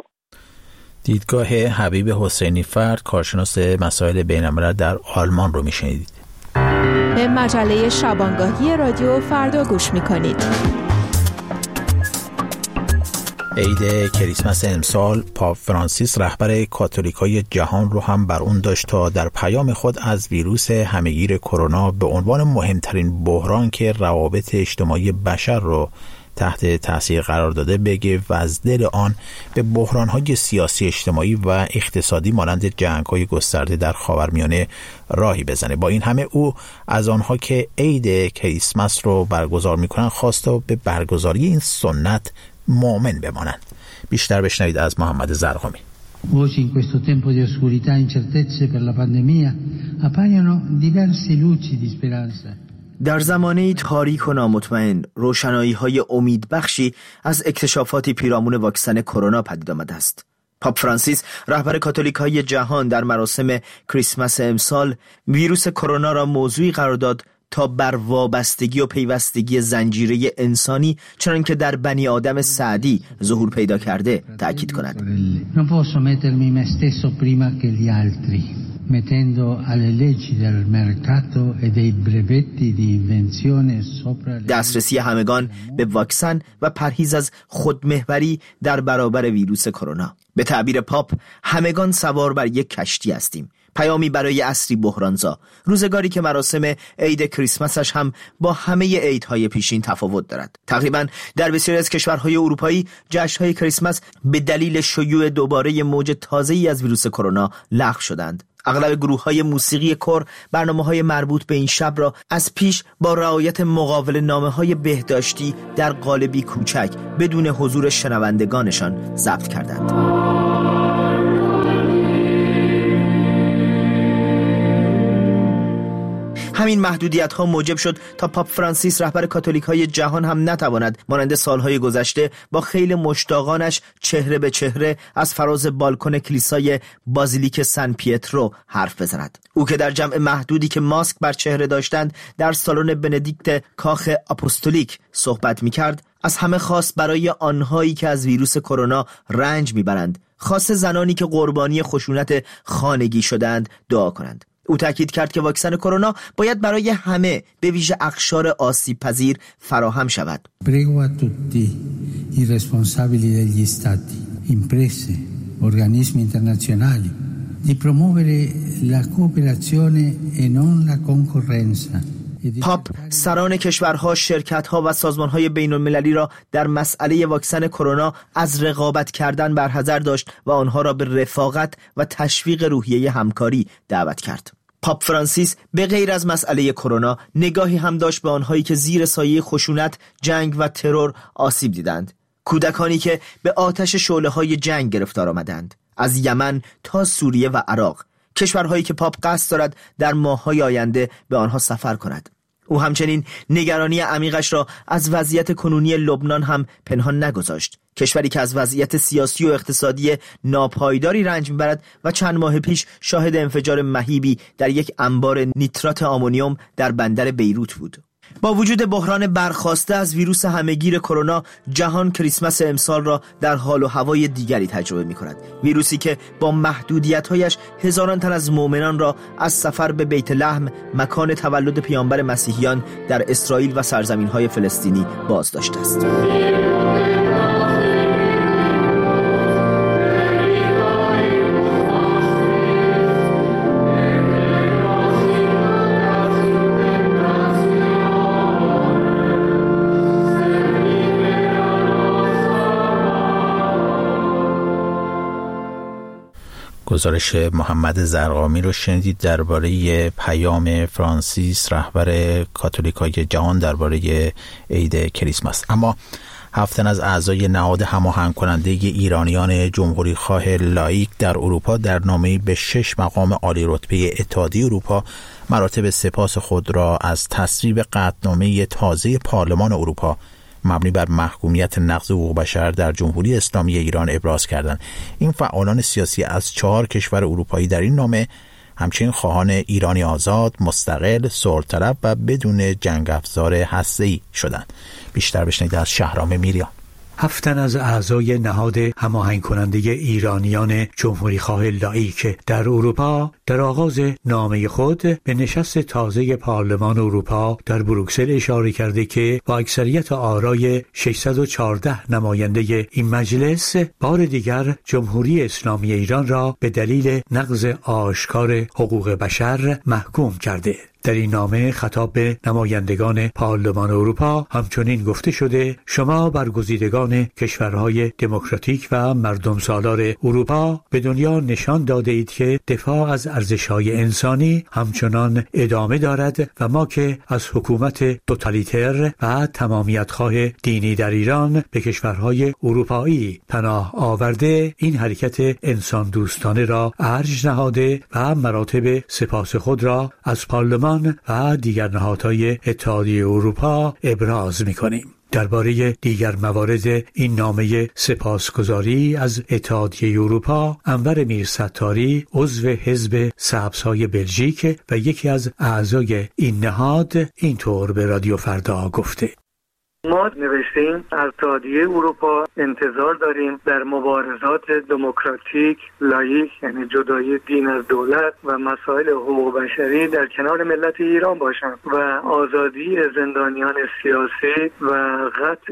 دیدگاه حبیب حسینی‌فر، کارشناس مسائل بین‌الملل در آلمان رو میشنیدید. به مجله شبانگاهی رادیو فردا گوش میکنید. عید کریسمس امسال پاپ فرانسیس رهبر کاتولیکای جهان رو هم بر اون داشت تا در پیام خود از ویروس همهگیر کرونا به عنوان مهمترین بحران که روابط اجتماعی بشر رو تحت تاثیر قرار داده بگه و از دل آن به بحران‌های سیاسی، اجتماعی و اقتصادی مانند جنگ‌های گسترده در خاورمیانه راهی بزنه. با این همه او از آنها که عید کریسمس رو برگزار می‌کنن خواست به برگزاری این سنت مؤمن بمانند. بیشتر بشنوید از محمد زرقامی. Oggi in questo tempo di oscurità e incertezze per la pandemia appaiono diverse luci di speranza. در زمانه تاریک و نامطمئن، روشنایی‌های امیدبخشی از اکتشافات پیرامون واکسن کرونا پدید آمده است. پاپ فرانسیس رهبر کاتولیکای جهان در مراسم کریسمس امسال ویروس کرونا را موضوعی قرار داد تا بر وابستگی و پیوستگی زنجیره انسانی چنان که در بنی آدم سعدی ظهور پیدا کرده تأکید کند. Non posso mettermi me stesso prima che gli altri, mettendo alle leggi del mercato e dei brevetti di invenzione sopra. دسترسی همگان به واکسن و پرهیز از خودمحوری در برابر ویروس کرونا. به تعبیر پاپ، همگان سوار بر یک کشتی هستیم. پیامی برای عصری بحرانزا، روزگاری که مراسم عید کریسمسش هم با همه عیدهای پیشین تفاوت دارد. تقریبا در بسیاری از کشورهای اروپایی جشن‌های کریسمس به دلیل شیوع دوباره موج تازه‌ای از ویروس کرونا لغو شدند. اغلب گروه‌های موسیقی کور برنامه‌های مربوط به این شب را از پیش با رعایت مقابل نامه‌های بهداشتی در قالبی کوچک بدون حضور شنوندگانشان ضبط کردند. همین محدودیت‌ها موجب شد تا پاپ فرانسیس رهبر کاتولیک‌های جهان هم نتواند مانند سالهای گذشته با خیل مشتاقانش چهره به چهره از فراز بالکن کلیسای بازیلیک سن پیترو حرف بزند. او که در جمع محدودی که ماسک بر چهره داشتند در سالن بندیکت کاخ آپوستولیک صحبت می‌کرد، از همه خواست برای آنهایی که از ویروس کرونا رنج می‌برند، خاصه زنانی که قربانی خشونت خانگی شدند، دعا کنند. او تاکید کرد که واکسن کرونا باید برای همه به ویژه اقشار آسیب پذیر فراهم شود. Prego a tutti i responsabili degli stati, imprese, organismi internazionali di promuovere la cooperazione e non la concorrenza. پاپ سران کشورها، شرکت‌ها و سازمان‌های بین‌المللی را در مسئله واکسن کرونا از رقابت کردن برحذر داشت و آنها را به رفاقت و تشویق روحیه همکاری دعوت کرد. پاپ فرانسیس به غیر از مسئله کرونا نگاهی هم داشت به آنهایی که زیر سایه خشونت، جنگ و ترور آسیب دیدند. کودکانی که به آتش شعله‌های جنگ گرفتار آمدند، از یمن تا سوریه و عراق، کشورهایی که پاپ قصد دارد در ماه‌های آینده به آنها سفر کند. او همچنین نگرانی عمیقش را از وضعیت کنونی لبنان هم پنهان نگذاشت، کشوری که از وضعیت سیاسی و اقتصادی ناپایداری رنج می‌برد و چند ماه پیش شاهد انفجار مهیبی در یک انبار نیترات آمونیوم در بندر بیروت بود. با وجود بحران برخاسته از ویروس همهگیر کرونا، جهان کریسمس امسال را در حال و هوای دیگری تجربه می‌کند. ویروسی که با محدودیت‌هایش هزاران تن از مؤمنان را از سفر به بیت لحم، مکان تولد پیامبر مسیحیان، در اسرائیل و سرزمین‌های فلسطینی باز داشته است. گزارش محمد زرقامی رو شنیدید درباره پیام فرانسیس، رهبر کاتولیکای جهان، درباره عید کریسمس. اما 7 از اعضای نهاد هماهنگ کننده ایرانیان جمهوری خواه لاییک در اروپا در نامه‌ای به 6 مقام عالی رتبه اتحادیه اروپا مراتب سپاس خود را از تصویب قطعنامه تازه پارلمان اروپا مبنی بر محکومیت نقض حقوق بشر در جمهوری اسلامی ایران ابراز کردند. این فعالان سیاسی از 4 کشور اروپایی در این نامه همچنین خواهان ایرانی آزاد، مستقل، صلح‌طلب و بدون جنگ افزار هسته‌ای شدند. بیشتر بشنوید از شهرام میریان. 7 از اعضای نهاد هماهنگ کننده ایرانیان جمهوری خواه لاییک در اروپا در آغاز نامه خود به نشست تازه پارلمان اروپا در بروکسل اشاره کرده که با اکثریت آرای 614 نماینده این مجلس بار دیگر جمهوری اسلامی ایران را به دلیل نقض آشکار حقوق بشر محکوم کرده. در این نامه خطاب به نمایندگان پارلمان اروپا همچنین گفته شده: شما برگزیدگان کشورهای دموکراتیک و مردم سالار اروپا به دنیا نشان داده اید که دفاع از ارزش‌های انسانی همچنان ادامه دارد و ما که از حکومت توتالیتر و تمامیت‌خواه دینی در ایران به کشورهای اروپایی پناه آورده این حرکت انسان دوستانه را ارج نهاده و مراتب سپاس خود را از پارلمان و دیگر نهادهای اتحادیه اروپا ابراز می‌کنیم. درباره دیگر موارد این نامه سپاسگزاری از اتحادیه اروپا، انور میرستاری عضو حزب سبزهای بلژیک و یکی از اعضای این نهاد اینطور به رادیو فردا گفته: ما نوشتیم از اتحادیه اروپا انتظار داریم در مبارزات دموکراتیک، لاییک یعنی جدایی دین از دولت و مسائل حقوق بشری در کنار ملت ایران باشند و آزادی زندانیان سیاسی و قطع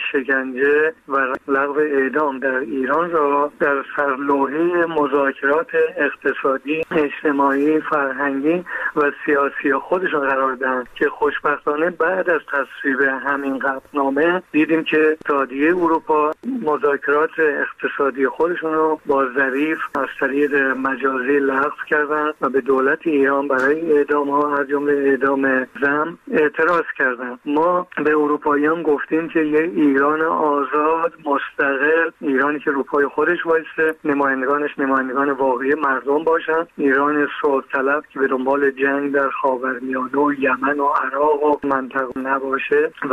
شکنجه و لغو اعدام در ایران را در سرلوحه مذاکرات اقتصادی، اجتماعی، فرهنگی و سیاسی خودشان قرار دهند که خوشبختانه بعد از تصویب همین نامه دیدیم که اتحادیه اروپا مذاکرات اقتصادی خودشون رو با ظریف از طریق مجازی لغو کردن و به دولت ایران برای اعدام‌ها از جمله اعدام زن اعتراض کردن. ما به اروپاییان گفتیم که یه ایران آزاد، مستقل، ایرانی که رو پای خودش وایسه، نمایندگان واقعی مردم باشن، ایران صلح طلب که به دنبال جنگ در خاورمیانه و یمن و عراق و منطقه نباشه و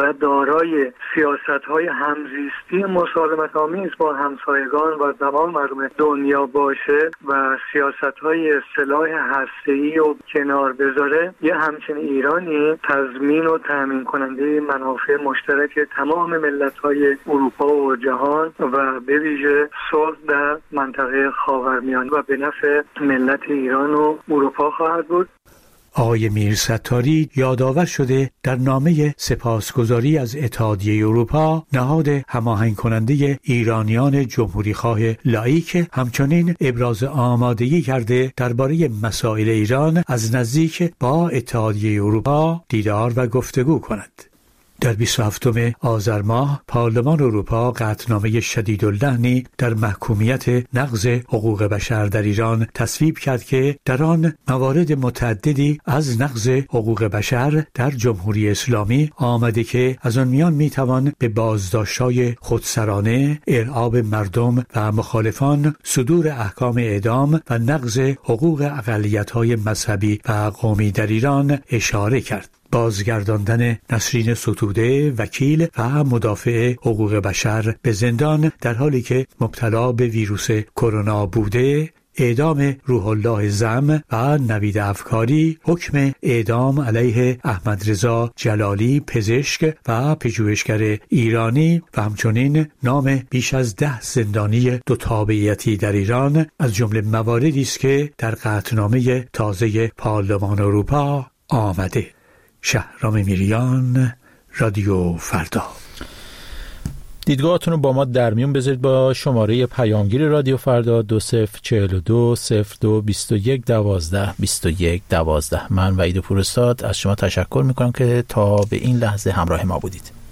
دارای سیاست‌های همزیستی مسالمت‌آمیز با همسایگان و تمام مردم دنیا باشه و سیاست‌های سلاح هسته‌ای رو کنار بذاره، یه همچین ایرانی تضمین و تامین کننده منافع مشترک تمام ملت‌های اروپا و جهان و به ویژه صلح در منطقه خاورمیانه و به نفع ملت ایران و اروپا خواهد بود. آقای میرستاری یادآور شده در نامه سپاسگزاری از اتحادیه اروپا، نهاد هماهنگ کننده ایرانیان جمهوریخواه لاییک همچنین ابراز آمادگی کرده درباره مسائل ایران از نزدیک با اتحادیه اروپا دیدار و گفتگو کند. در 27 آذر ماه پارلمان اروپا قطعنامه شدیداللحنی در محکومیت نقض حقوق بشر در ایران تصویب کرد که در آن موارد متعددی از نقض حقوق بشر در جمهوری اسلامی آمده که از آن میان میتوان به بازداشت‌های خودسرانه، ارعاب مردم و مخالفان، صدور احکام اعدام و نقض حقوق اقلیت‌های مذهبی و قومی در ایران اشاره کرد. بازگرداندن نسرین ستوده، وکیل و مدافع حقوق بشر، به زندان در حالی که مبتلا به ویروس کرونا بوده، اعدام روح الله زم و نوید افکاری، حکم اعدام علیه احمد رضا جلالی پزشک و پژوهشگر ایرانی و همچنین نام بیش از 10 زندانی دو تابعیتی در ایران از جمله مواردی است که در قطعنامه تازه پارلمان اروپا آمده. شهرام میریان، رادیو فردا. دیدگاهاتون رو با ما در میون بذارید با شماره پیامگیر رادیو فردا 2042 02 21 12 21 12. من وحید پورستاد از شما تشکر میکنم که تا به این لحظه همراه ما بودید.